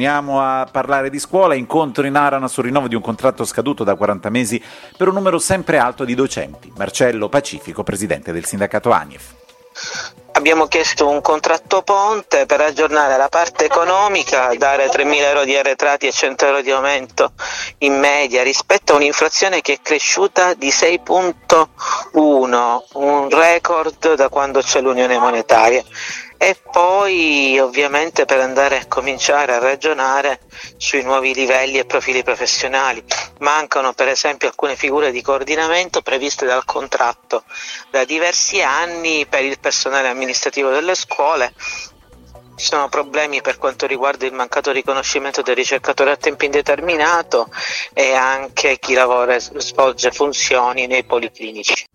Torniamo a parlare di scuola. Incontro in Arana sul rinnovo di un contratto scaduto da 40 mesi per un numero sempre alto di docenti. Marcello Pacifico, presidente del sindacato ANIF. Abbiamo chiesto un contratto ponte per aggiornare la parte economica, dare 3.000 euro di arretrati e 100 euro di aumento in media rispetto a un'inflazione che è cresciuta di 6,1, un record da quando c'è l'Unione Monetaria. E poi ovviamente per andare a cominciare a ragionare sui nuovi livelli e profili professionali. Mancano per esempio alcune figure di coordinamento previste dal contratto da diversi anni per il personale amministrativo delle scuole. Ci sono problemi per quanto riguarda il mancato riconoscimento del ricercatore a tempo indeterminato e anche chi lavora e svolge funzioni nei policlinici.